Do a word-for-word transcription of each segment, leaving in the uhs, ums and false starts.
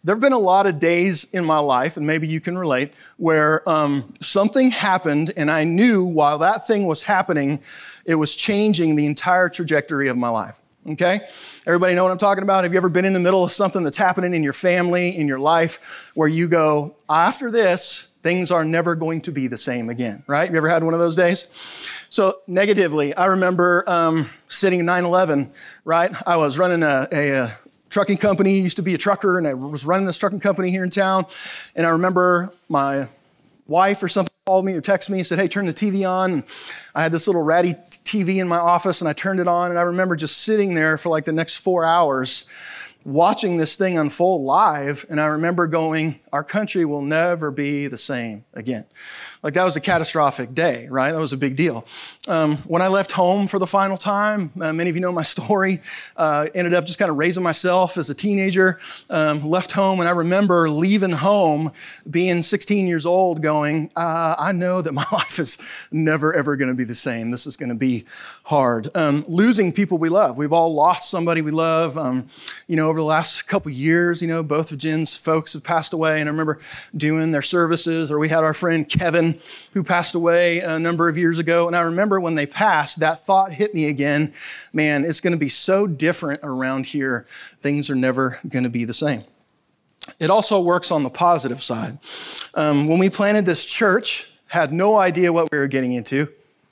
There have been a lot of days in my life, and maybe you can relate, where um, something happened and I knew while that thing was happening, it was changing the entire trajectory of my life, okay? Everybody know what I'm talking about? Have you ever been in the middle of something that's happening in your family, in your life, where you go, after this, things are never going to be the same again, right? You ever had one of those days? So negatively, I remember um, sitting in nine eleven, right? I was running a, a, a trucking company, used to be a trucker, and I was running this trucking company here in town. And I remember my wife or something called me or texted me and said, hey, turn the T V on. And I had this little ratty T V in my office and I turned it on. And I remember just sitting there for like the next four hours watching this thing unfold live. And I remember going, our country will never be the same again. Like that was a catastrophic day, right? That was a big deal. Um, when I left home for the final time, uh, many of you know my story, uh, ended up just kind of raising myself as a teenager, um, left home. And I remember leaving home, being sixteen years old going, uh, I know that my life is never, ever going to be the same. This is going to be hard. Um, losing people we love. We've all lost somebody we love. Um, you know, over the last couple years, you know, both of Jen's folks have passed away. And I remember doing their services, or we had our friend Kevin who passed away a number of years ago. And I remember when they passed, that thought hit me again, man, it's going to be so different around here. Things are never going to be the same. It also works on the positive side. Um, when we planted this church, had no idea what we were getting into.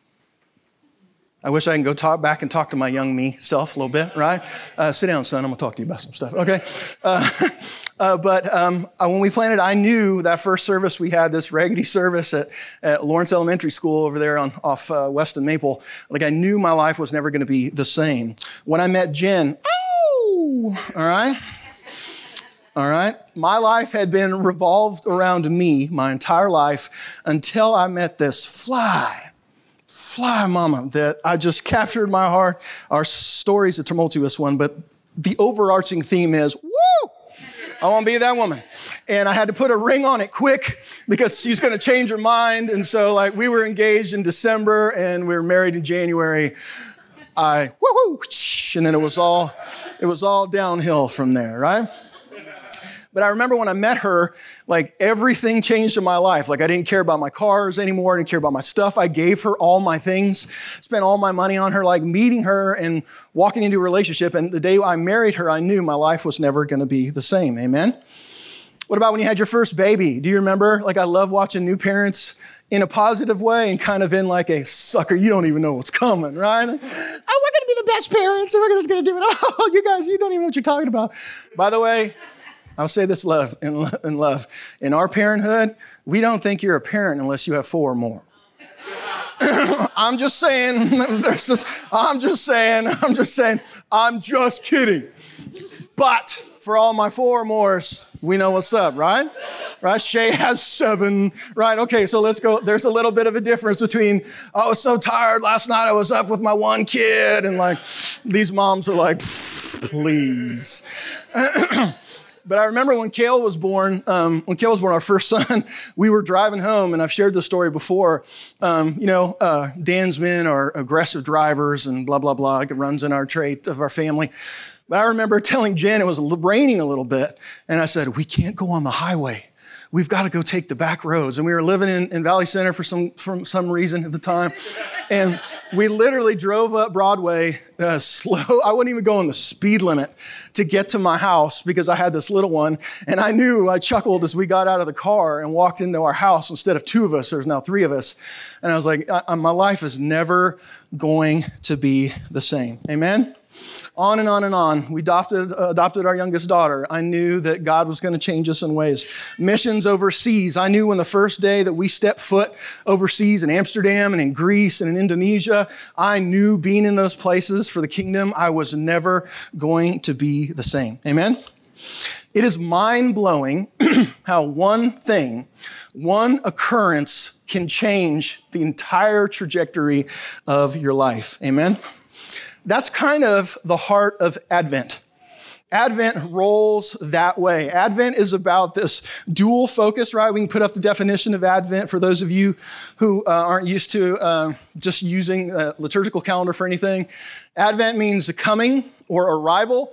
I wish I can go talk back and talk to my young me self a little bit, right? Uh, sit down, son. I'm going to talk to you about some stuff, okay? Uh, uh, but um, when we planted, I knew that first service we had, this raggedy service at, at Lawrence Elementary School over there on off uh, West and Maple. Like I knew my life was never going to be the same. When I met Jen, oh, all right? All right? My life had been revolved around me my entire life until I met this fly. Fly mama that I just captured my heart. Our story's a tumultuous one, but the overarching theme is, woo, I want to be that woman. And I had to put a ring on it quick because she's going to change her mind. And so like we were engaged in December and we were married in January. I, woo-hoo, and then it was all, it was all downhill from there, right? But I remember when I met her, like everything changed in my life. Like I didn't care about my cars anymore. I didn't care about my stuff. I gave her all my things, spent all my money on her, like meeting her and walking into a relationship. And the day I married her, I knew my life was never going to be the same. Amen. What about when you had your first baby? Do you remember? Like I love watching new parents in a positive way and kind of in like a sucker, you don't even know what's coming, right? Oh, we're going to be the best parents. And we're just going to do it. Oh, you guys, you don't even know what you're talking about. By the way, I'll say this love in, in love. In our parenthood, we don't think you're a parent unless you have four or more. I'm just saying, there's this, I'm just saying, I'm just saying, I'm just kidding. But for all my four or mores, we know what's up, right? Right? Shay has seven, right? Okay, so let's go. There's a little bit of a difference between, I was so tired last night, I was up with my one kid, and like, these moms are like, please. But I remember when Kale was born, um, when Kale was born, our first son, we were driving home, and I've shared this story before. Um, you know, uh, Dan's men are aggressive drivers and blah, blah, blah. It runs in our trait of our family. But I remember telling Jen, it was raining a little bit, and I said, we can't go on the highway. We've got to go take the back roads. And we were living in, in Valley Center for some for some reason at the time. And we literally drove up Broadway uh, slow. I wouldn't even go on the speed limit to get to my house because I had this little one. And I knew, I chuckled as we got out of the car and walked into our house. Instead of two of us, there's now three of us. And I was like, I, my life is never going to be the same. Amen? On and on and on. We adopted, uh, adopted our youngest daughter. I knew that God was going to change us in ways. Missions overseas. I knew when the first day that we stepped foot overseas in Amsterdam and in Greece and in Indonesia, I knew being in those places for the kingdom, I was never going to be the same. Amen? It is mind-blowing how one thing, one occurrence can change the entire trajectory of your life. Amen? That's kind of the heart of Advent. Advent rolls that way. Advent is about this dual focus, right? We can put up the definition of Advent for those of you who uh, aren't used to uh, just using a liturgical calendar for anything. Advent means the coming or arrival.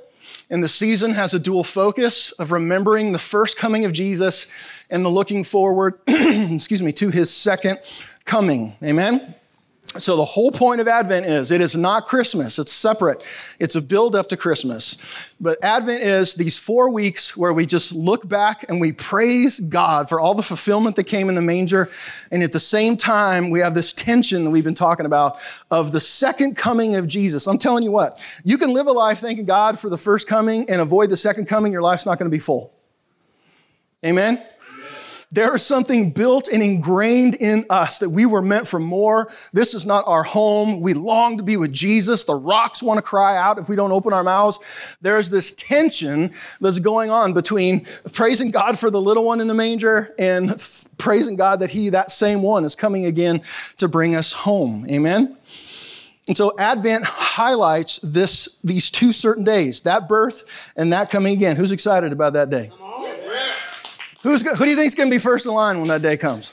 And the season has a dual focus of remembering the first coming of Jesus and the looking forward, excuse me, to his second coming. Amen? So the whole point of Advent is, it is not Christmas. It's separate. It's a build up to Christmas. But Advent is these four weeks where we just look back and we praise God for all the fulfillment that came in the manger. And at the same time, we have this tension that we've been talking about of the second coming of Jesus. I'm telling you what, you can live a life thanking God for the first coming and avoid the second coming. Your life's not going to be full. Amen? There is something built and ingrained in us that we were meant for more. This is not our home. We long to be with Jesus. The rocks want to cry out if we don't open our mouths. There's this tension that's going on between praising God for the little one in the manger and praising God that he, that same one, is coming again to bring us home. Amen? And so Advent highlights this, these two certain days, that birth and that coming again. Who's excited about that day? Who's, who do you think is going to be first in line when that day comes?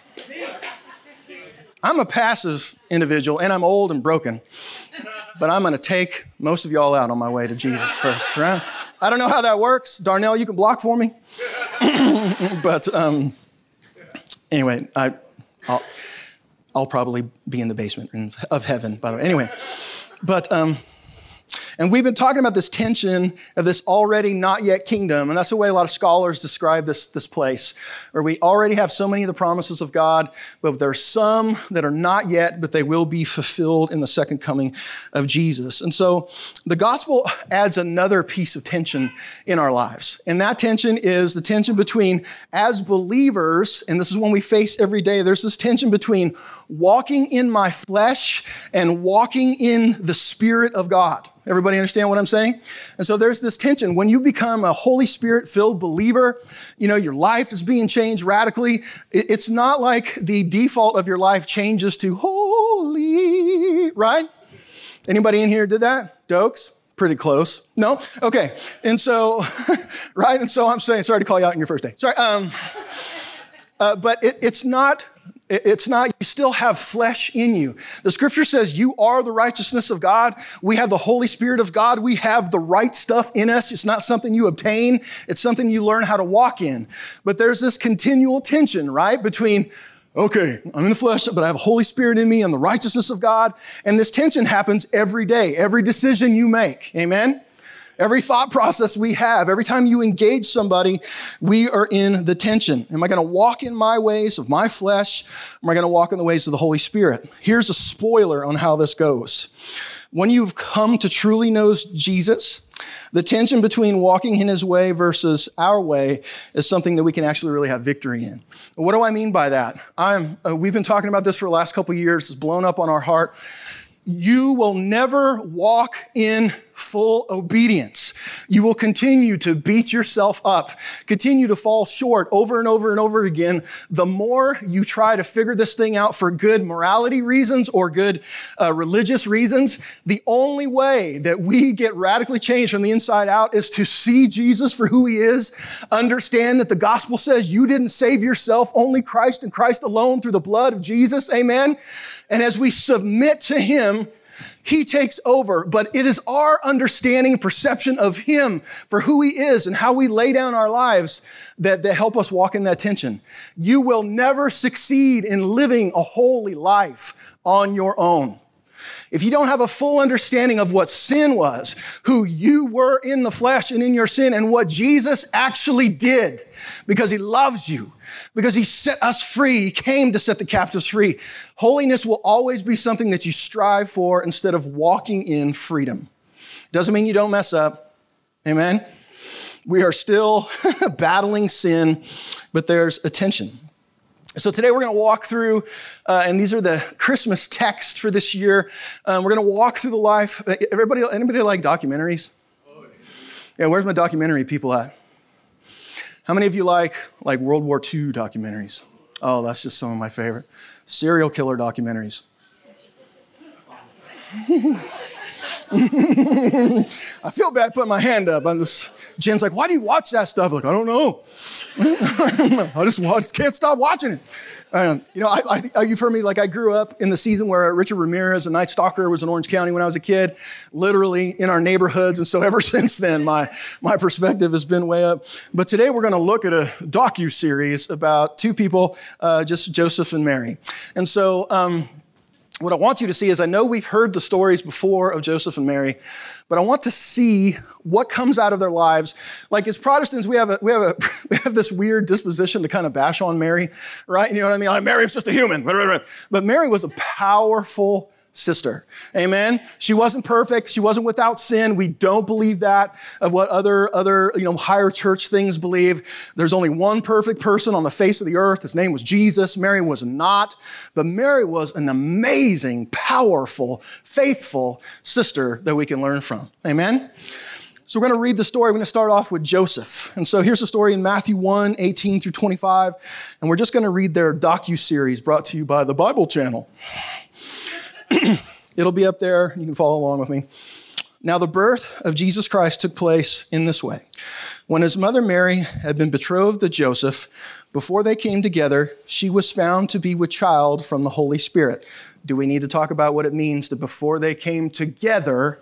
I'm a passive individual, and I'm old and broken. But I'm going to take most of y'all out on my way to Jesus first, right? I don't know how that works. Darnell, you can block for me. But um, anyway, I, I'll, I'll probably be in the basement of heaven, by the way. Anyway, but... Um, And we've been talking about this tension of this already not yet kingdom. And that's the way a lot of scholars describe this, this place, where we already have so many of the promises of God, but there are some that are not yet, but they will be fulfilled in the second coming of Jesus. And so the gospel adds another piece of tension in our lives. And that tension is the tension between, as believers, and this is one we face every day, there's this tension between walking in my flesh and walking in the Spirit of God. Everybody understand what I'm saying? And so there's this tension. When you become a Holy Spirit-filled believer, you know, your life is being changed radically. It's not like the default of your life changes to holy, right? Anybody in here did that? Dokes? Pretty close. No? Okay. And so, right? And so I'm saying, sorry to call you out on your first day. Sorry. Um, uh, but it, it's not... It's not, you still have flesh in you. The scripture says you are the righteousness of God. We have the Holy Spirit of God. We have the right stuff in us. It's not something you obtain. It's something you learn how to walk in. But there's this continual tension, right? Between, okay, I'm in the flesh, but I have a Holy Spirit in me and the righteousness of God. And this tension happens every day, every decision you make. Amen? Every thought process we have, every time you engage somebody, we are in the tension. Am I going to walk in my ways of my flesh? Or am I going to walk in the ways of the Holy Spirit? Here's a spoiler on how this goes. When you've come to truly know Jesus, the tension between walking in his way versus our way is something that we can actually really have victory in. What do I mean by that? I'm, uh, we've been talking about this for the last couple of years. It's blown up on our heart. You will never walk in full obedience. You will continue to beat yourself up, continue to fall short over and over and over again. The more you try to figure this thing out for good morality reasons or good uh, religious reasons, the only way that we get radically changed from the inside out is to see Jesus for who he is, understand that the gospel says you didn't save yourself, only Christ and Christ alone through the blood of Jesus, amen? And as we submit to him, he takes over, but it is our understanding and perception of him for who he is and how we lay down our lives that, that help us walk in that tension. You will never succeed in living a holy life on your own. If you don't have a full understanding of what sin was, who you were in the flesh and in your sin, and what Jesus actually did because he loves you, because he set us free, he came to set the captives free. Holiness will always be something that you strive for instead of walking in freedom. Doesn't mean you don't mess up. Amen? We are still battling sin, but there's a tension. So today we're going to walk through, uh, and these are the Christmas texts for this year. Um, we're going to walk through the life. Everybody, anybody like documentaries? Yeah, where's my documentary people at? How many of you like like World War Two documentaries? Oh, that's just some of my favorite. Serial killer documentaries. I feel bad putting my hand up. I'm just, Jen's like, why do you watch that stuff? Like, I don't know. I just watch, can't stop watching it. Um, you know, I, I, you've heard me, like I grew up in the season where Richard Ramirez, a Night Stalker, was in Orange County when I was a kid, literally in our neighborhoods. And so ever since then, my, my perspective has been way up. But today we're going to look at a docu-series about two people, uh, just Joseph and Mary. And so um, what I want you to see is I know we've heard the stories before of Joseph and Mary, but I want to see what comes out of their lives. Like as Protestants, we have a, we have a, we have this weird disposition to kind of bash on Mary, right? You know what I mean? Like, Mary was just a human. But Mary was a powerful sister. Amen. She wasn't perfect. She wasn't without sin. We don't believe that of what other, other, you know, higher church things believe. There's only one perfect person on the face of the earth. His name was Jesus. Mary was not, but Mary was an amazing, powerful, faithful sister that we can learn from. Amen. So we're going to read the story. We're going to start off with Joseph. And so here's the story in Matthew one, eighteen through twenty-five. And we're just going to read their docu-series brought to you by the Bible Channel. It'll be up there. You can follow along with me. Now, the birth of Jesus Christ took place in this way. When his mother Mary had been betrothed to Joseph, before they came together, she was found to be with child from the Holy Spirit. Do we need to talk about what it means that before they came together,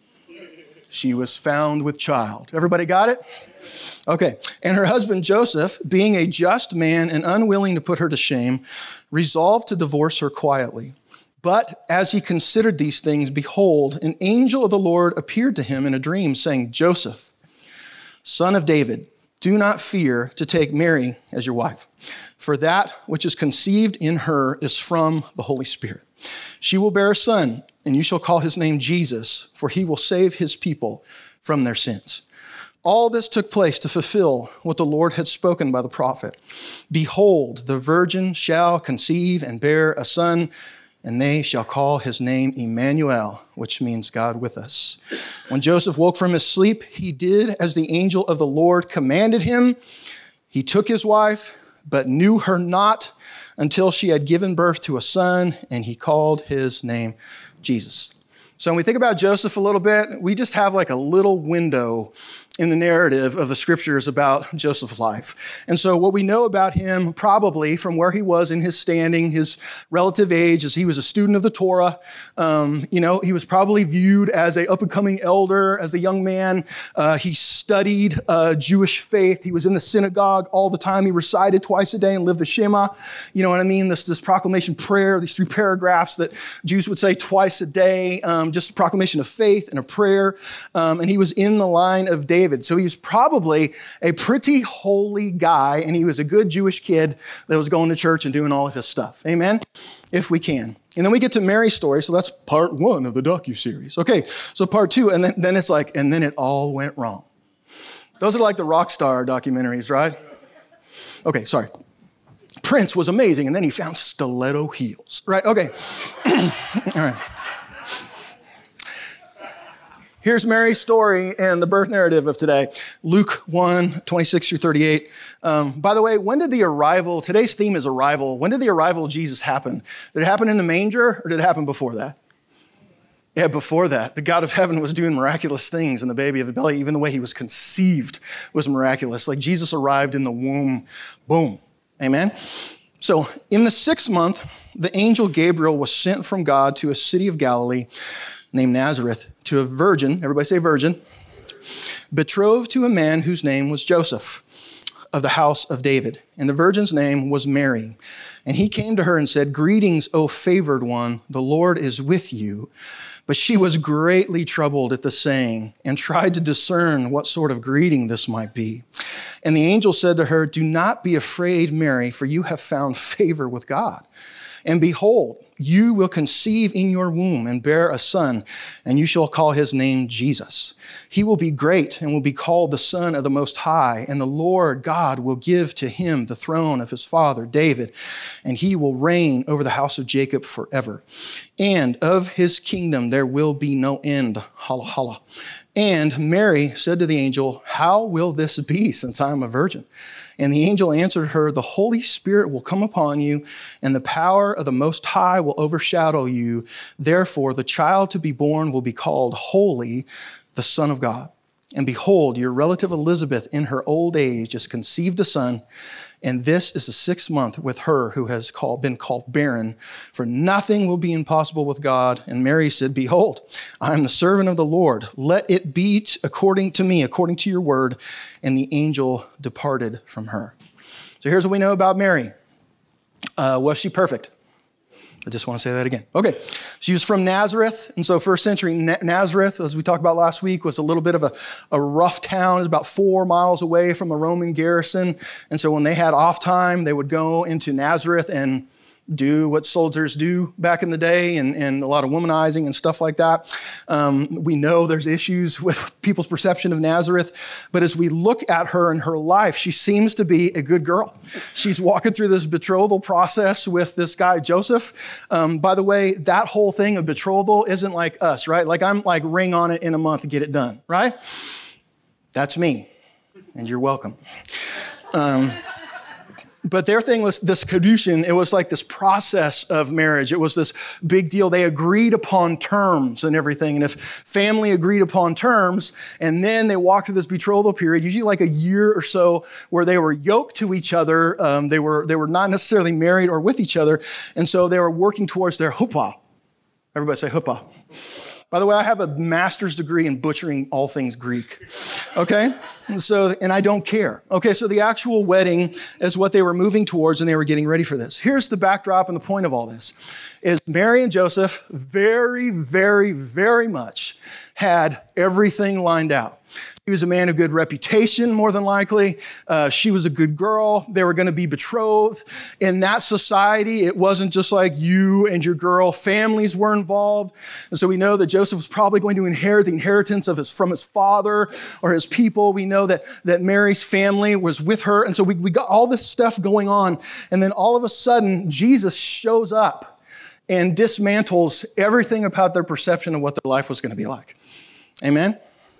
she was found with child? Everybody got it? Okay. And her husband Joseph, being a just man and unwilling to put her to shame, resolved to divorce her quietly. But as he considered these things, behold, an angel of the Lord appeared to him in a dream, saying, Joseph, son of David, do not fear to take Mary as your wife, for that which is conceived in her is from the Holy Spirit. She will bear a son, and you shall call his name Jesus, for he will save his people from their sins. All this took place to fulfill what the Lord had spoken by the prophet. Behold, the virgin shall conceive and bear a son, and they shall call his name Emmanuel, which means God with us. When Joseph woke from his sleep, he did as the angel of the Lord commanded him. He took his wife, but knew her not until she had given birth to a son, and he called his name Jesus. So when we think about Joseph a little bit, we just have like a little window in the narrative of the scriptures about Joseph's life. And so what we know about him probably from where he was in his standing, his relative age, is he was a student of the Torah. Um, you know, he was probably viewed as a up-and-coming elder, as a young man. Uh, he studied uh, Jewish faith. He was in the synagogue all the time. He recited twice a day and lived the Shema. You know what I mean? This, this proclamation prayer, these three paragraphs that Jews would say twice a day, um, just a proclamation of faith and a prayer. Um, and he was in the line of David. David. So he was probably a pretty holy guy, and he was a good Jewish kid that was going to church and doing all of his stuff. Amen? If we can. And then we get to Mary's story, so that's part one of the docu-series. Okay, so part two, and then, then it's like, and then it all went wrong. Those are like the rock star documentaries, right? Okay, sorry. Prince was amazing, and then he found stiletto heels, right? Okay. All right. Here's Mary's story and the birth narrative of today. Luke one, twenty-six through thirty-eight. Um, by the way, when did the arrival, today's theme is arrival. When did the arrival of Jesus happen? Did it happen in the manger or did it happen before that? Yeah, before that. The God of heaven was doing miraculous things in the baby of the belly. Even the way he was conceived was miraculous. Like Jesus arrived in the womb. Boom. Amen? So in the sixth month, the angel Gabriel was sent from God to a city of Galilee named Nazareth, to a virgin, everybody say virgin, betrothed to a man whose name was Joseph, of the house of David. And the virgin's name was Mary. And he came to her and said, Greetings, O favored one, the Lord is with you. But she was greatly troubled at the saying and tried to discern what sort of greeting this might be. And the angel said to her, Do not be afraid, Mary, for you have found favor with God. And behold, you will conceive in your womb and bear a son, and you shall call his name Jesus. He will be great and will be called the Son of the Most High, and the Lord God will give to him the throne of his father David, and he will reign over the house of Jacob forever. And of his kingdom there will be no end. Holla, holla. And Mary said to the angel, how will this be since I am a virgin? And the angel answered her, the Holy Spirit will come upon you, and the power of the Most High will overshadow you. Therefore, the child to be born will be called Holy, the Son of God. And behold, your relative Elizabeth in her old age has conceived a son, and this is the sixth month with her who has called, been called barren, for nothing will be impossible with God. And Mary said, behold, I am the servant of the Lord. Let it be according to me, according to your word. And the angel departed from her. So here's what we know about Mary. Uh, was she perfect? I just want to say that again. Okay, she was from Nazareth, and so first century Nazareth, as we talked about last week, was a little bit of a, a rough town. It was about four miles away from a Roman garrison, and so when they had off time, they would go into Nazareth and do what soldiers do back in the day, and, and a lot of womanizing and stuff like that. Um, we know there's issues with people's perception of Nazareth, but as we look at her and her life, she seems to be a good girl. She's walking through this betrothal process with this guy, Joseph. Um, by the way, that whole thing of betrothal isn't like us, right? Like I'm like ring on it in a month to get it done, right? That's me, and you're welcome. Um, But their thing was this kedushin. It was like this process of marriage. It was this big deal. They agreed upon terms and everything. And if family agreed upon terms, and then they walked through this betrothal period, usually like a year or so, where they were yoked to each other. Um, they were they were not necessarily married or with each other. And so they were working towards their huppah. Everybody say huppah. By the way, I have a master's degree in butchering all things Greek, okay? And so, and I don't care. Okay, so the actual wedding is what they were moving towards, and they were getting ready for this. Here's the backdrop and the point of all this, is Mary and Joseph very, very, very much had everything lined out. He was a man of good reputation, more than likely. Uh, she was a good girl. They were going to be betrothed. In that society, it wasn't just like you and your girl. Families were involved. And so we know that Joseph was probably going to inherit the inheritance of his, from his father or his people. We know that, that Mary's family was with her. And so we, we got all this stuff going on. And then all of a sudden, Jesus shows up and dismantles everything about their perception of what their life was going to be like. Amen?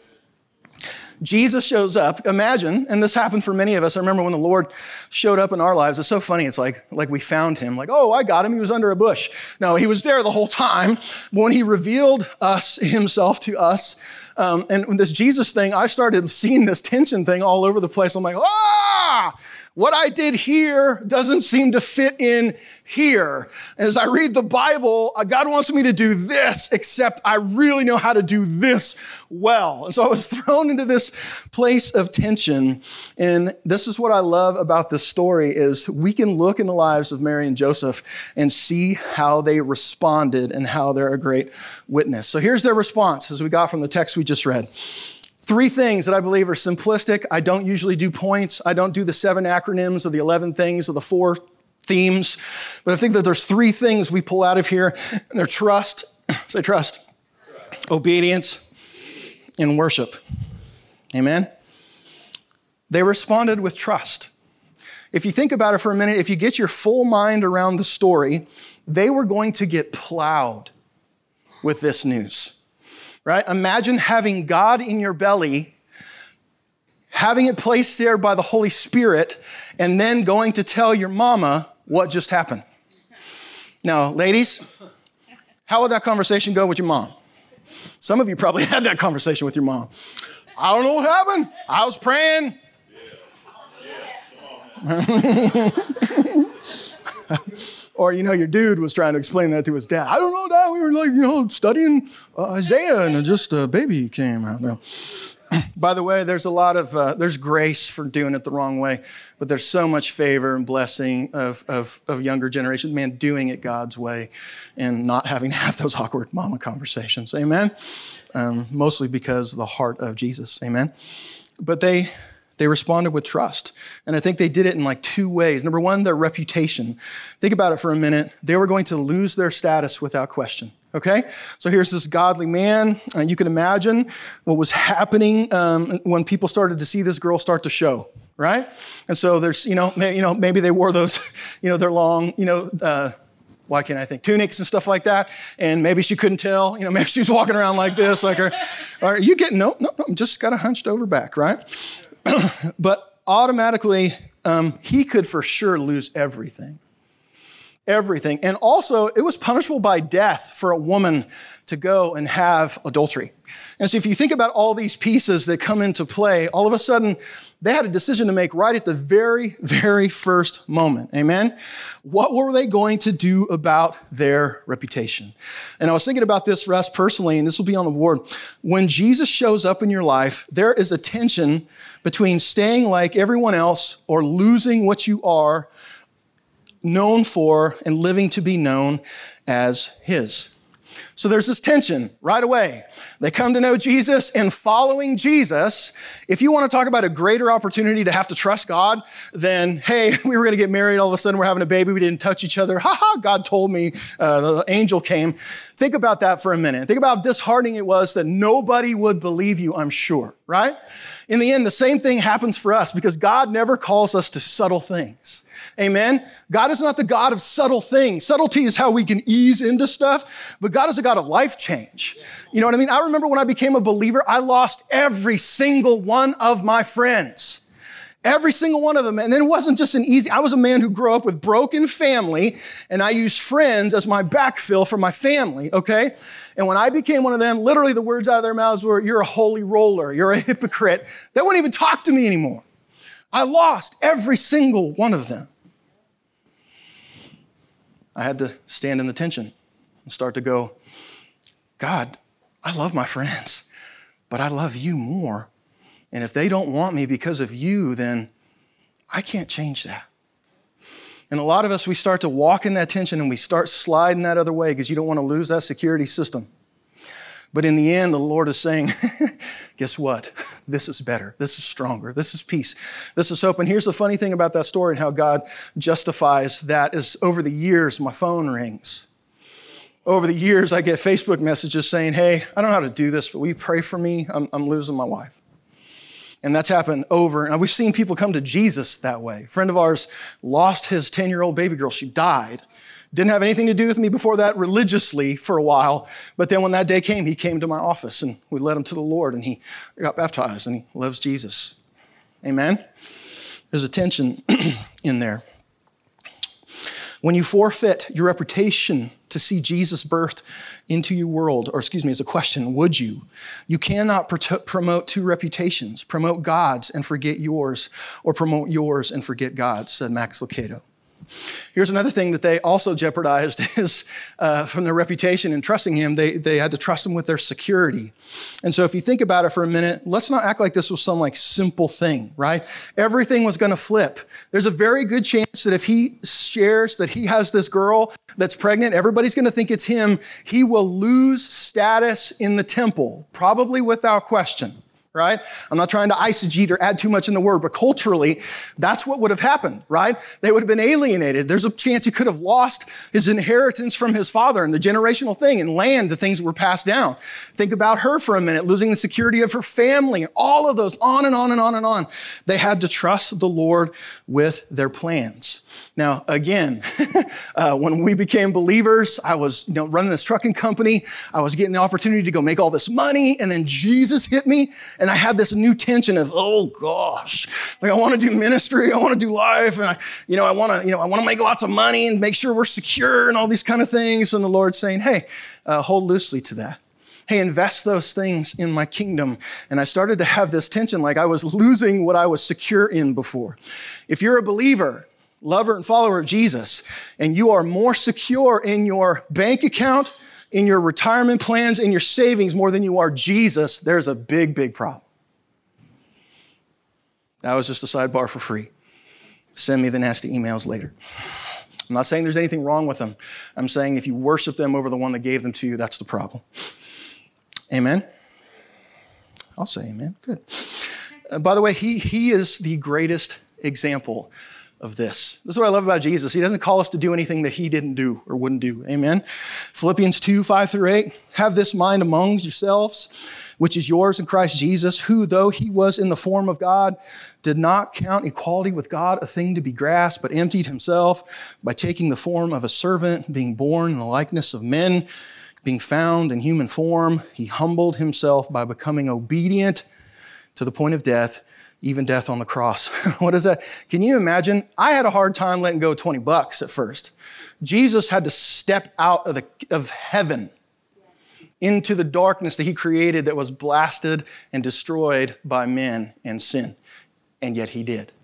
Jesus shows up. Imagine, and this happened for many of us. I remember when the Lord showed up in our lives. It's so funny. It's like, like we found him. Like, oh, I got him. He was under a bush. No, he was there the whole time. When he revealed us, himself to us, um, and this Jesus thing, I started seeing this tension thing all over the place. I'm like, ah, what I did here doesn't seem to fit in here. As I read the Bible, God wants me to do this, except I really know how to do this well. And so I was thrown into this place of tension. And this is what I love about this story is we can look in the lives of Mary and Joseph and see how they responded and how they're a great witness. So here's their response as we got from the text we just read. Three things that I believe are simplistic. I don't usually do points. I don't do the seven acronyms or the eleven things or the four themes. But I think that there's three things we pull out of here. And they're trust, say trust, trust. Obedience, and worship. Amen? They responded with trust. If you think about it for a minute, if you get your full mind around the story, they were going to get plowed with this news. Right? Imagine having God in your belly, having it placed there by the Holy Spirit, and then going to tell your mama what just happened. Now, ladies, how would that conversation go with your mom? Some of you probably had that conversation with your mom. I don't know what happened. I was praying. Or, you know, your dude was trying to explain that to his dad. I don't know, Dad. We were like, you know, studying uh, Isaiah and just a baby came out. No. By the way, there's a lot of, uh, there's grace for doing it the wrong way, but there's so much favor and blessing of, of, of younger generations, man, doing it God's way and not having to have those awkward mama conversations. Amen? Um, mostly because of the heart of Jesus. Amen? But they... They responded with trust. And I think they did it in like two ways. Number one, their reputation. Think about it for a minute. They were going to lose their status without question. Okay? So here's this godly man. Uh, you can imagine what was happening um, when people started to see this girl start to show, right? And so there's, you know, may, you know, maybe they wore those, you know, their long, you know, uh, Why can't I think? Tunics and stuff like that. And maybe she couldn't tell. You know, maybe she was walking around like this. Like, are, are you getting, no, no, no, I'm just got a hunched over back, right? But automatically, um, he could for sure lose everything. Everything. And also, it was punishable by death for a woman to go and have adultery. And so if you think about all these pieces that come into play, all of a sudden, they had a decision to make right at the very, very first moment. Amen? What were they going to do about their reputation? And I was thinking about this for us personally, and this will be on the board. When Jesus shows up in your life, there is a tension between staying like everyone else or losing what you are known for and living to be known as his. So there's this tension right away. They come to know Jesus, and following Jesus, if you want to talk about a greater opportunity to have to trust God than, hey, we were going to get married, all of a sudden we're having a baby, we didn't touch each other, ha ha, God told me, uh, the angel came. Think about that for a minute. Think about how disheartening it was that nobody would believe you, I'm sure, right? In the end, the same thing happens for us because God never calls us to subtle things. Amen? God is not the God of subtle things. Subtlety is how we can ease into stuff, but God is a God of life change. You know what I mean? I remember when I became a believer, I lost every single one of my friends. Every single one of them. And then it wasn't just an easy, I was a man who grew up with broken family, and I used friends as my backfill for my family, okay? And when I became one of them, literally the words out of their mouths were, you're a holy roller, you're a hypocrite. They wouldn't even talk to me anymore. I lost every single one of them. I had to stand in the tension and start to go, God, I love my friends, but I love you more. And if they don't want me because of you, then I can't change that. And a lot of us, we start to walk in that tension and we start sliding that other way because you don't want to lose that security system. But in the end, the Lord is saying, guess what? This is better. This is stronger. This is peace. This is hope. And here's the funny thing about that story and how God justifies that is over the years, my phone rings. Over the years, I get Facebook messages saying, hey, I don't know how to do this, but will you pray for me? I'm, I'm losing my wife. And that's happened over. And we've seen people come to Jesus that way. A friend of ours lost his ten-year-old baby girl. She died. Didn't have anything to do with me before that religiously for a while. But then when that day came, he came to my office and we led him to the Lord and he got baptized and he loves Jesus. Amen? There's a tension in there. When you forfeit your reputation to see Jesus birthed into your world, or excuse me, as a question, would you? You cannot pr- promote two reputations, promote God's and forget yours, or promote yours and forget God's, said Max Lucado. Here's another thing that they also jeopardized is uh, from their reputation and trusting him, they, they had to trust him with their security. And so if you think about it for a minute, let's not act like this was some like simple thing, right? Everything was going to flip. There's a very good chance that if he shares that he has this girl that's pregnant, everybody's going to think it's him. He will lose status in the temple, probably without question. Right? I'm not trying to eisegete or add too much in the word, but culturally, that's what would have happened, right? They would have been alienated. There's a chance he could have lost his inheritance from his father and the generational thing and land, the things that were passed down. Think about her for a minute, losing the security of her family, and all of those, on and on and on and on. They had to trust the Lord with their plans. Now, again, uh, when we became believers, I was you know, running this trucking company. I was getting the opportunity to go make all this money, and then Jesus hit me, and I had this new tension of, oh gosh, like I want to do ministry, I want to do life, and I, you know, I want to, you know, I want to make lots of money and make sure we're secure and all these kind of things. And the Lord's saying, hey, uh, hold loosely to that. Hey, invest those things in my kingdom. And I started to have this tension, like I was losing what I was secure in before. If you're a believer, lover and follower of Jesus, and you are more secure in your bank account, in your retirement plans, in your savings more than you are Jesus, there's a big, big problem. That was just a sidebar for free. Send me the nasty emails later. I'm not saying there's anything wrong with them. I'm saying if you worship them over the one that gave them to you, that's the problem. Amen? I'll say amen. Good. Uh, by the way, he, he is the greatest example of this. This is what I love about Jesus. He doesn't call us to do anything that he didn't do or wouldn't do. Amen. Philippians two, five through eight. Have this mind amongst yourselves, which is yours in Christ Jesus, who, though he was in the form of God, did not count equality with God a thing to be grasped, but emptied himself by taking the form of a servant, being born in the likeness of men, being found in human form. He humbled himself by becoming obedient to the point of death, even death on the cross. What is that? Can you imagine? I had a hard time letting go of twenty bucks at first. Jesus had to step out of the of heaven into the darkness that he created that was blasted and destroyed by men and sin. And yet he did.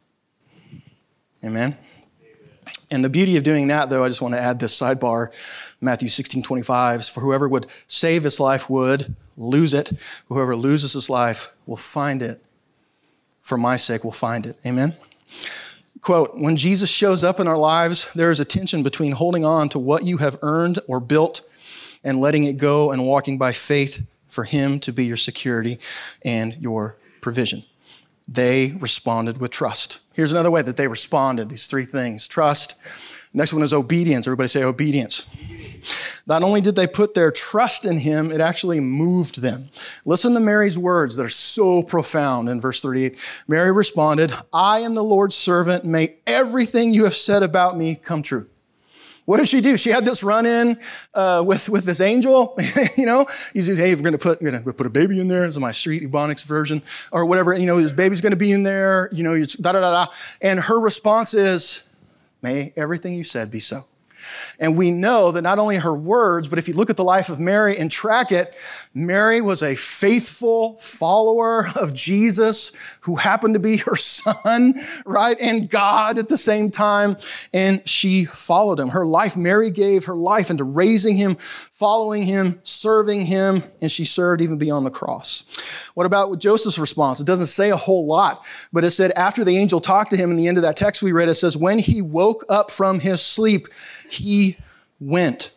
Amen? And the beauty of doing that, though, I just want to add this sidebar, Matthew sixteen twenty-five, for whoever would save his life would lose it. Whoever loses his life will find it. For my sake, will find it. Amen? Quote, when Jesus shows up in our lives, there is a tension between holding on to what you have earned or built and letting it go and walking by faith for him to be your security and your provision. They responded with trust. Here's another way that they responded, these three things. Trust. Next one is obedience. Everybody say obedience. Not only did they put their trust in him, it actually moved them. Listen to Mary's words that are so profound in verse thirty-eight. Mary responded, I am the Lord's servant. May everything you have said about me come true. What did she do? She had this run-in uh, with, with this angel. You know, he says, hey, we're going to put we're going to put a baby in there. This is my street Ebonics version or whatever. You know, this baby's going to be in there. You know, da da da da. And her response is, may everything you said be so. And we know that not only her words, but if you look at the life of Mary and track it, Mary was a faithful follower of Jesus who happened to be her son, right? And God at the same time. And she followed him. Her life, Mary gave her life into raising him, following him, serving him, and she served even beyond the cross. What about Joseph's response? It doesn't say a whole lot, but it said after the angel talked to him in the end of that text we read, it says, when he woke up from his sleep, he went.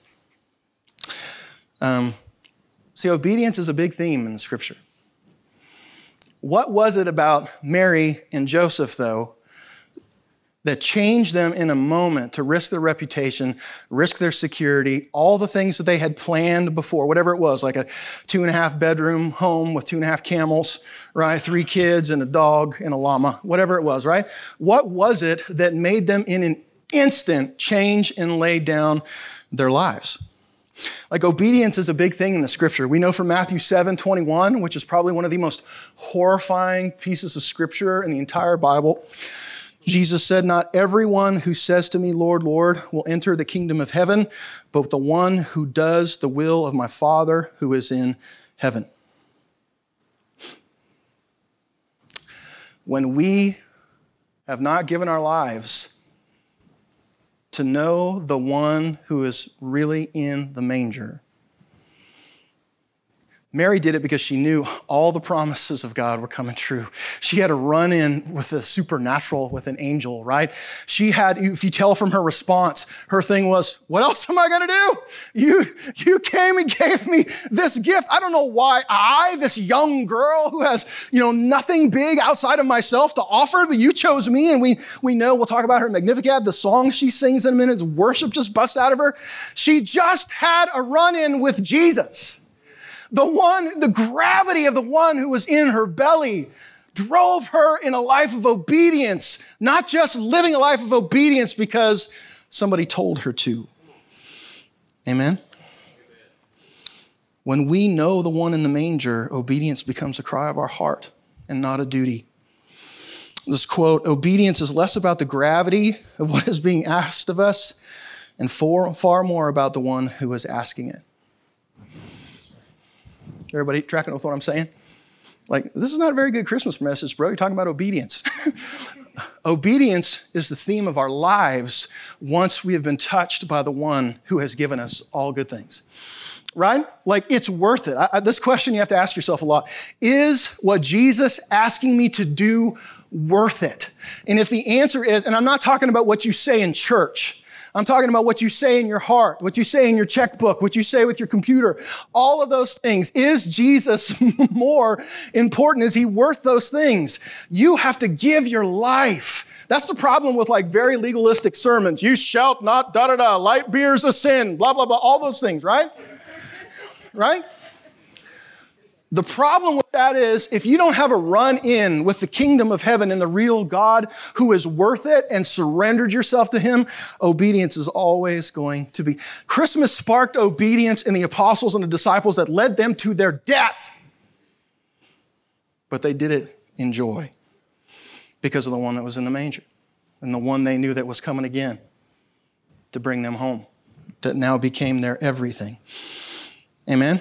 Um, see, obedience is a big theme in the scripture. What was it about Mary and Joseph, though, that changed them in a moment to risk their reputation, risk their security, all the things that they had planned before, whatever it was, like a two and a half bedroom home with two and a half camels, right? Three kids and a dog and a llama, whatever it was, right? What was it that made them in an instant change and lay down their lives? Like obedience is a big thing in the scripture. We know from Matthew seven twenty-one, which is probably one of the most horrifying pieces of scripture in the entire Bible. Jesus said, not everyone who says to me, Lord, Lord, will enter the kingdom of heaven, but the one who does the will of my Father who is in heaven. When we have not given our lives to know the one who is really in the manger, Mary did it because she knew all the promises of God were coming true. She had a run-in with the supernatural, with an angel, right? She had, if you tell from her response, her thing was, what else am I going to do? You, you came and gave me this gift. I don't know why I, this young girl who has, you know, nothing big outside of myself to offer, but you chose me. And we, we know, we'll talk about her in Magnificat, the song she sings in a minute, worship just busts out of her. She just had a run-in with Jesus. The one, the gravity of the one who was in her belly drove her in a life of obedience, not just living a life of obedience because somebody told her to. Amen? When we know the one in the manger, obedience becomes a cry of our heart and not a duty. This quote, obedience is less about the gravity of what is being asked of us and far, far more about the one who is asking it. Everybody tracking with what I'm saying? Like, this is not a very good Christmas message, bro. You're talking about obedience. Obedience is the theme of our lives once we have been touched by the one who has given us all good things. Right? Like, it's worth it. I, I, this question you have to ask yourself a lot. Is what Jesus asking me to do worth it? And if the answer is, and I'm not talking about what you say in church, I'm talking about what you say in your heart, what you say in your checkbook, what you say with your computer, all of those things. Is Jesus more important? Is he worth those things? You have to give your life That's the problem with like very legalistic sermons. You shalt not, da-da-da, light beer's a sin, blah, blah, blah, all those things, right? Right? The problem with that is if you don't have a run-in with the kingdom of heaven and the real God who is worth it and surrendered yourself to him, obedience is always going to be. Christmas sparked obedience in the apostles and the disciples that led them to their death. But they did it in joy because of the one that was in the manger and the one they knew that was coming again to bring them home, that now became their everything. Amen?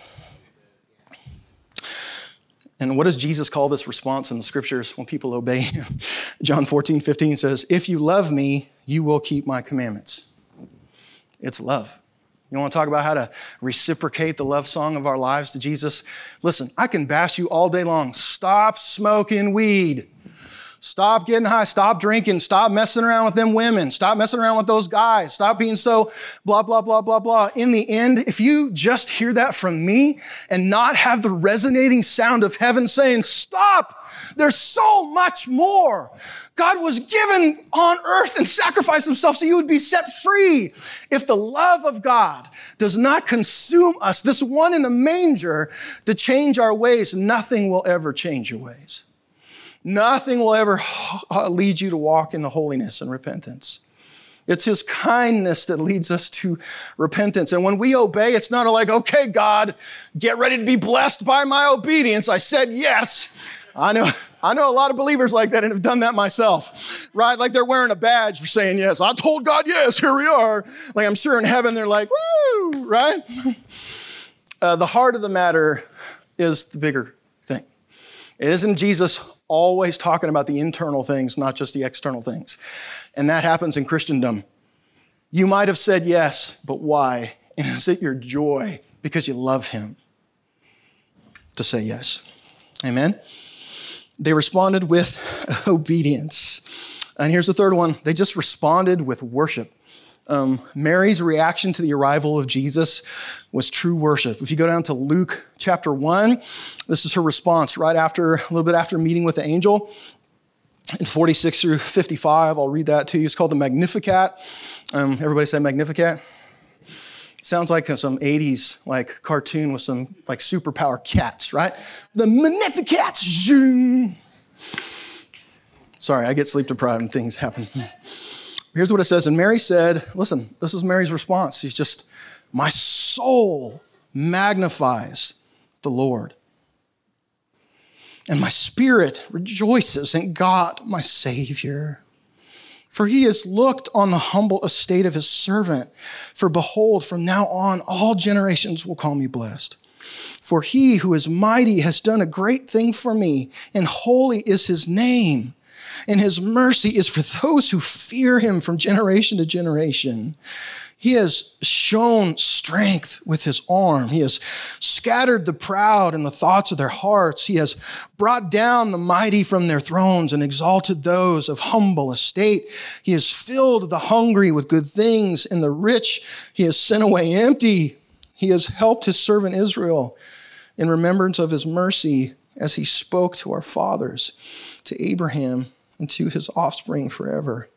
And what does Jesus call this response in the scriptures when people obey him? John fourteen fifteen says, if you love me, you will keep my commandments. It's love. You want to talk about how to reciprocate the love song of our lives to Jesus? Listen, I can bash you all day long. Stop smoking weed. Stop getting high. Stop drinking. Stop messing around with them women. Stop messing around with those guys. Stop being so blah, blah, blah, blah, blah. In the end, if you just hear that from me and not have the resonating sound of heaven saying, stop, there's so much more. God was given on earth and sacrificed himself so you would be set free. If the love of God does not consume us, this one in the manger, to change our ways, nothing will ever change your ways. Nothing will ever lead you to walk in the holiness and repentance. It's his kindness that leads us to repentance. And when we obey, it's not like, okay, God, get ready to be blessed by my obedience. I said yes. I know, I know a lot of believers like that and have done that myself, right? Like they're wearing a badge for saying yes. I told God yes, here we are. Like I'm sure in heaven they're like, woo, right? Uh, the heart of the matter is the bigger thing. It isn't Jesus always talking about the internal things, not just the external things. And that happens in Christendom. You might have said yes, but why? And is it your joy because you love him to say yes? Amen? They responded with obedience. And here's the third one. They just responded with worship. Um, Mary's reaction to the arrival of Jesus was true worship. If you go down to Luke chapter one, this is her response right after, a little bit after meeting with the angel. In forty-six through fifty-five, I'll read that to you. It's called the Magnificat. Um, everybody say Magnificat. Sounds like some eighties like cartoon with some like superpower cats, right? The Magnificat. Sorry, I get sleep deprived and things happen. Here's what it says. And Mary said, listen, this is Mary's response. She's just, my soul magnifies the Lord. And my spirit rejoices in God, my Savior. For he has looked on the humble estate of his servant. For behold, from now on, all generations will call me blessed. For he who is mighty has done a great thing for me, and holy is his name. And his mercy is for those who fear him from generation to generation. He has shown strength with his arm. He has scattered the proud in the thoughts of their hearts. He has brought down the mighty from their thrones and exalted those of humble estate. He has filled the hungry with good things, and the rich he has sent away empty. He has helped his servant Israel in remembrance of his mercy as he spoke to our fathers, to Abraham, and to his offspring forever.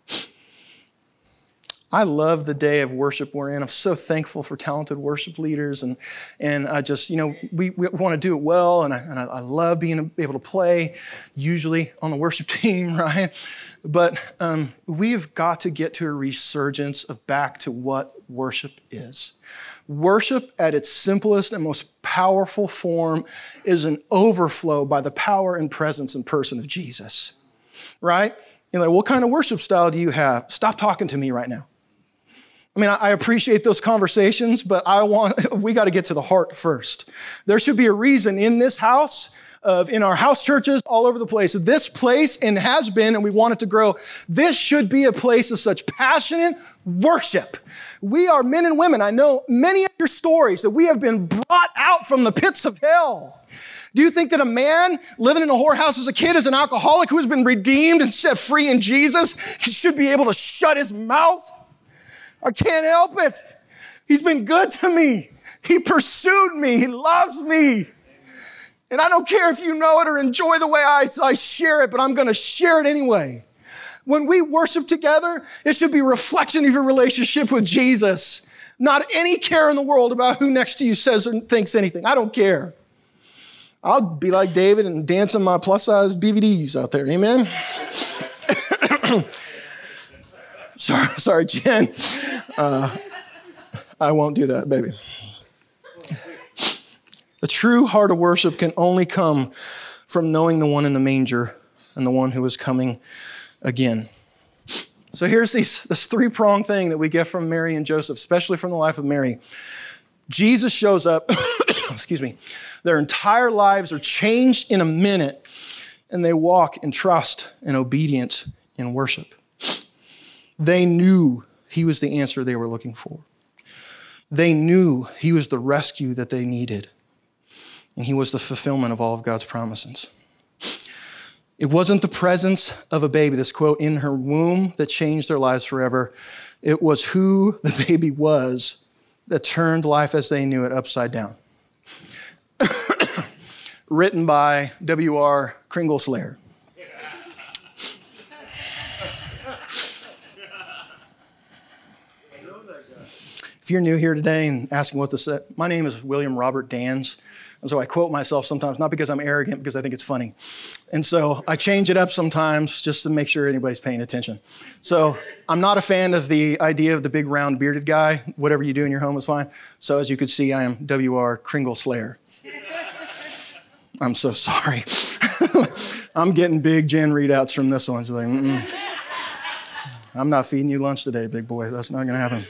I love the day of worship we're in. I'm so thankful for talented worship leaders. And, and I just, you know, we, we want to do it well. And, I, and I, I love being able to play, usually on the worship team, right? But um, we've got to get to a resurgence of back to what worship is. Worship at its simplest and most powerful form is an overflow by the power and presence and person of Jesus. Right? You're like, what kind of worship style do you have? Stop talking to me right now. I mean, I appreciate those conversations, but I want, we got to get to the heart first. There should be a reason in this house, of in our house churches all over the place. This place, and has been, and we want it to grow, this should be a place of such passionate worship. We are men and women. I know many of your stories that we have been brought out from the pits of hell. Do you think that a man living in a whorehouse as a kid is an alcoholic who has been redeemed and set free in Jesus? He should be able to shut his mouth. I can't help it. He's been good to me. He pursued me. He loves me. And I don't care if you know it or enjoy the way I, I share it, but I'm going to share it anyway. When we worship together, it should be a reflection of your relationship with Jesus. Not any care in the world about who next to you says or thinks anything. I don't care. I'll be like David and dance on my plus-size B V Ds out there. Amen? sorry, sorry, Jen. Uh, I won't do that, baby. The true heart of worship can only come from knowing the one in the manger and the one who is coming again. So here's these, this three-pronged thing that we get from Mary and Joseph, especially from the life of Mary. Jesus shows up, excuse me, their entire lives are changed in a minute, and they walk in trust and obedience in worship. They knew he was the answer they were looking for. They knew he was the rescue that they needed, and he was the fulfillment of all of God's promises. It wasn't the presence of a baby, this quote, in her womb that changed their lives forever. It was who the baby was that turned life as they knew it upside down. Written by W R Kringle Slayer. If you're new here today and asking what this is, my name is William Robert Dans. And so I quote myself sometimes, not because I'm arrogant, because I think it's funny. And so I change it up sometimes just to make sure anybody's paying attention. So I'm not a fan of the idea of the big round bearded guy. Whatever you do in your home is fine. So as you could see, I am W R Kringle Slayer. I'm so sorry. I'm getting big Jen readouts from this one. So like, mm-mm. I'm not feeding you lunch today, big boy. That's not going to happen.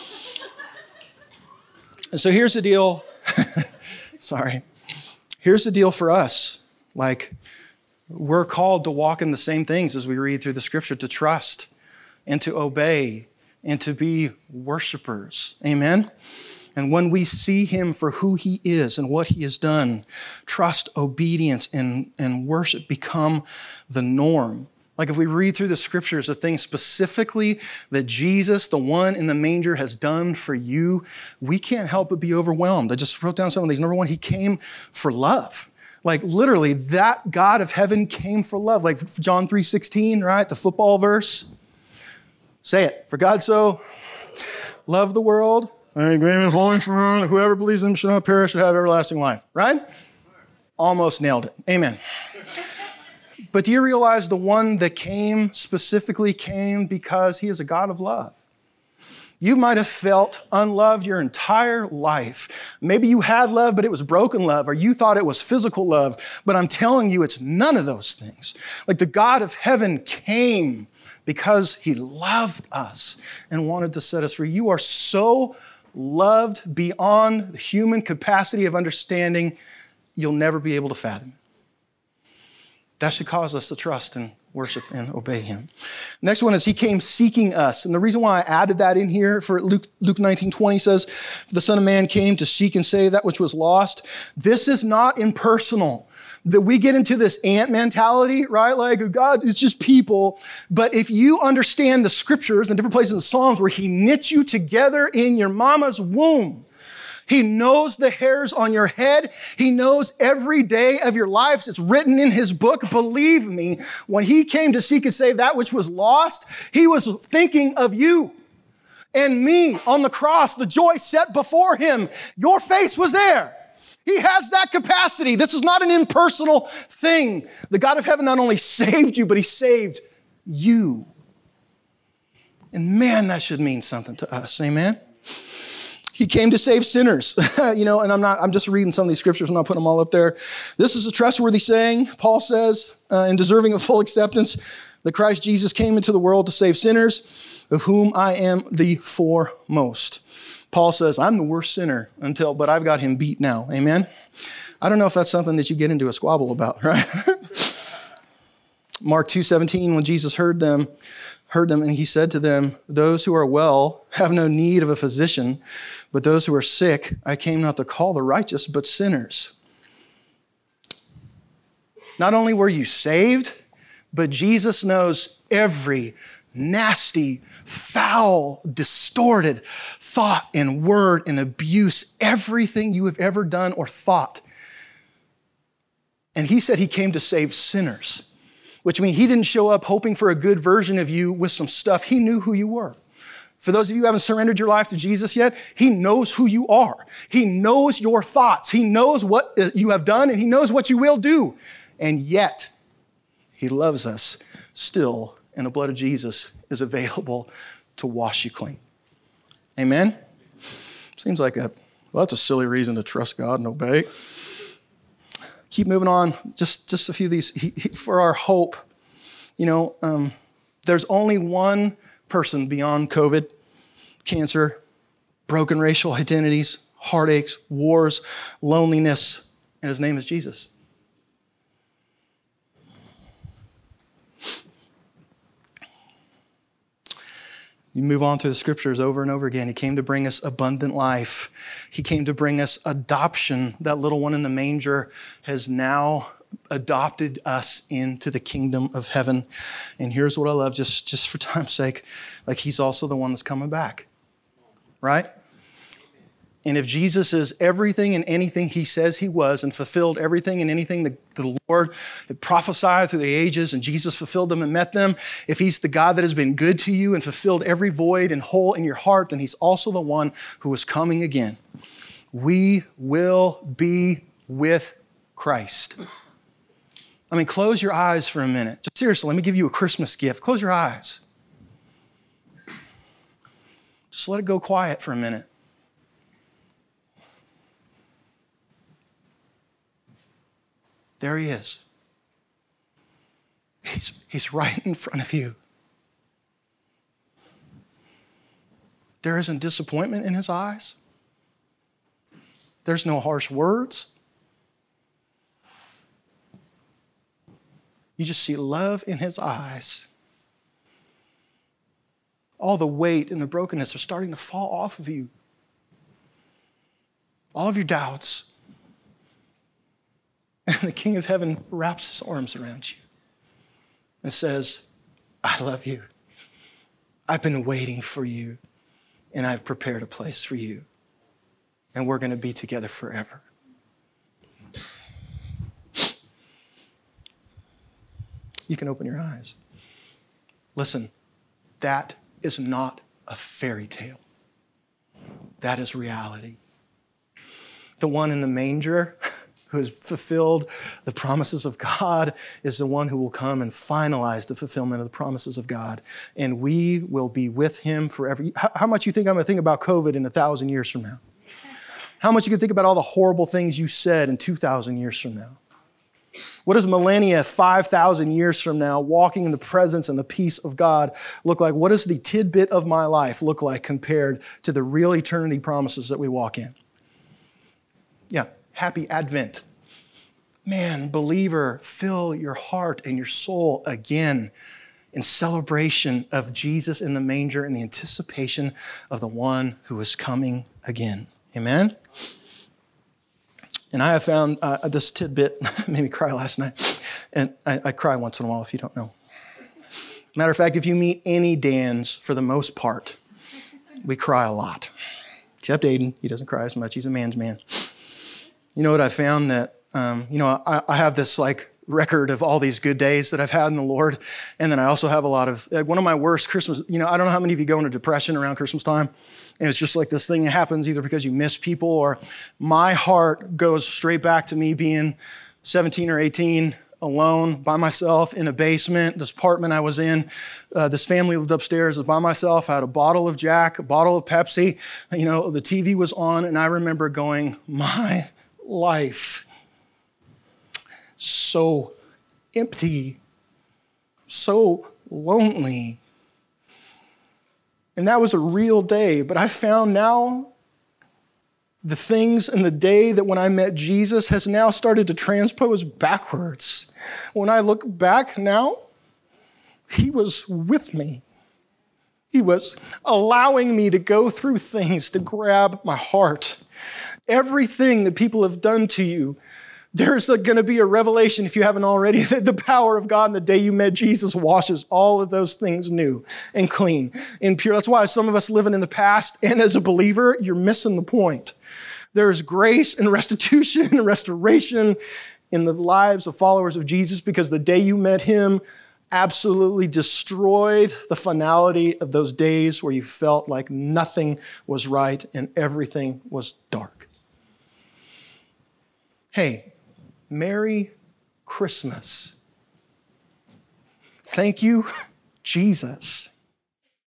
And so here's the deal. Sorry. Here's the deal for us. Like, we're called to walk in the same things as we read through the scripture, to trust and to obey and to be worshipers. Amen? And when we see him for who he is and what he has done, trust, obedience, and, and worship become the norm. Like if we read through the scriptures, the things specifically that Jesus, the one in the manger, has done for you, we can't help but be overwhelmed. I just wrote down some of these. Number one, he came for love. Like literally, that God of heaven came for love. Like John three sixteen, right? The football verse. Say it. For God so loved the world, and whoever believes in him shall not perish, but have everlasting life. Right? Almost nailed it. Amen. But do you realize the one that came specifically came because he is a God of love? You might have felt unloved your entire life. Maybe you had love, but it was broken love, or you thought it was physical love. But I'm telling you, it's none of those things. Like the God of heaven came because he loved us and wanted to set us free. You are so loved beyond the human capacity of understanding, you'll never be able to fathom it. That should cause us to trust and worship and obey him. Next one is he came seeking us. And the reason why I added that in here for Luke, Luke nineteen twenty says, the Son of Man came to seek and save that which was lost. This is not impersonal. That we get into this ant mentality, right? Like, God, it's just people. But if you understand the scriptures and different places in the Psalms where he knit you together in your mama's womb, he knows the hairs on your head. He knows every day of your lives. It's written in his book. Believe me, when he came to seek and save that which was lost, he was thinking of you and me on the cross, the joy set before him. Your face was there. He has that capacity. This is not an impersonal thing. The God of heaven not only saved you, but he saved you. And man, that should mean something to us. Amen? He came to save sinners, you know, and I'm not, I'm just reading some of these scriptures. I'm not putting them all up there. This is a trustworthy saying. Paul says, uh, and deserving of full acceptance, that Christ Jesus came into the world to save sinners, of whom I am the foremost. Paul says, I'm the worst sinner until, but I've got him beat now. Amen. I don't know if that's something that you get into a squabble about, right? Mark two seventeen, when Jesus heard them, heard them, and he said to them, those who are well have no need of a physician, but those who are sick, I came not to call the righteous, but sinners. Not only were you saved, but Jesus knows every nasty, foul, distorted thought and word and abuse, everything you have ever done or thought. And he said he came to save sinners, which means he didn't show up hoping for a good version of you with some stuff. He knew who you were. For those of you who haven't surrendered your life to Jesus yet, he knows who you are. He knows your thoughts. He knows what you have done, and he knows what you will do. And yet, he loves us still, and the blood of Jesus is available to wash you clean. Amen? Seems like a, well, that's a silly reason to trust God and obey. Keep moving on. Just, just a few of these. He, he, for our hope, you know, um, there's only one person beyond COVID, cancer, broken racial identities, heartaches, wars, loneliness, and his name is Jesus. You move on through the scriptures over and over again. He came to bring us abundant life. He came to bring us adoption. That little one in the manger has now adopted us into the kingdom of heaven. And here's what I love, just, just for time's sake, like he's also the one that's coming back, right? And if Jesus is everything and anything he says he was and fulfilled everything and anything that the Lord had prophesied through the ages and Jesus fulfilled them and met them, if he's the God that has been good to you and fulfilled every void and hole in your heart, then he's also the one who is coming again. We will be with Christ. I mean, close your eyes for a minute. Just seriously, let me give you a Christmas gift. Close your eyes. Just let it go quiet for a minute. There he is. He's, he's right in front of you. There isn't disappointment in his eyes. There's no harsh words. You just see love in his eyes. All the weight and the brokenness are starting to fall off of you. All of your doubts. And the King of Heaven wraps his arms around you and says, I love you. I've been waiting for you, and I've prepared a place for you. And we're going to be together forever. You can open your eyes. Listen, that is not a fairy tale. That is reality. The one in the manger who has fulfilled the promises of God is the one who will come and finalize the fulfillment of the promises of God. And we will be with him forever. How much you think I'm going to think about COVID in a thousand years from now? How much you can think about all the horrible things you said in two thousand years from now? What does millennia, five thousand years from now, walking in the presence and the peace of God look like? What does the tidbit of my life look like compared to the real eternity promises that we walk in? Yeah, happy Advent. Man, believer, fill your heart and your soul again in celebration of Jesus in the manger and the anticipation of the one who is coming again. Amen? And I have found uh, this tidbit made me cry last night. And I, I cry once in a while if you don't know. Matter of fact, if you meet any Dans, for the most part, we cry a lot. Except Aiden, he doesn't cry as much. He's a man's man. You know what I found? That, um, you know, I, I have this like record of all these good days that I've had in the Lord. And then I also have a lot of, like one of my worst Christmas, you know, I don't know how many of you go into depression around Christmas time. And it's just like this thing that happens either because you miss people or my heart goes straight back to me being seventeen or eighteen, alone by myself in a basement. This apartment I was in, uh, this family lived upstairs. I was by myself. I had a bottle of Jack, a bottle of Pepsi. You know, the T V was on, and I remember going, my life, so empty, so lonely. And that was a real day. But I found now the things in the day that when I met Jesus has now started to transpose backwards. When I look back now, he was with me. He was allowing me to go through things to grab my heart. Everything that people have done to you, there's going to be a revelation, if you haven't already, that the power of God in the day you met Jesus washes all of those things new and clean and pure. That's why some of us living in the past, and as a believer, you're missing the point. There's grace and restitution and restoration in the lives of followers of Jesus because the day you met him absolutely destroyed the finality of those days where you felt like nothing was right and everything was dark. Hey, Merry Christmas. Thank you, Jesus.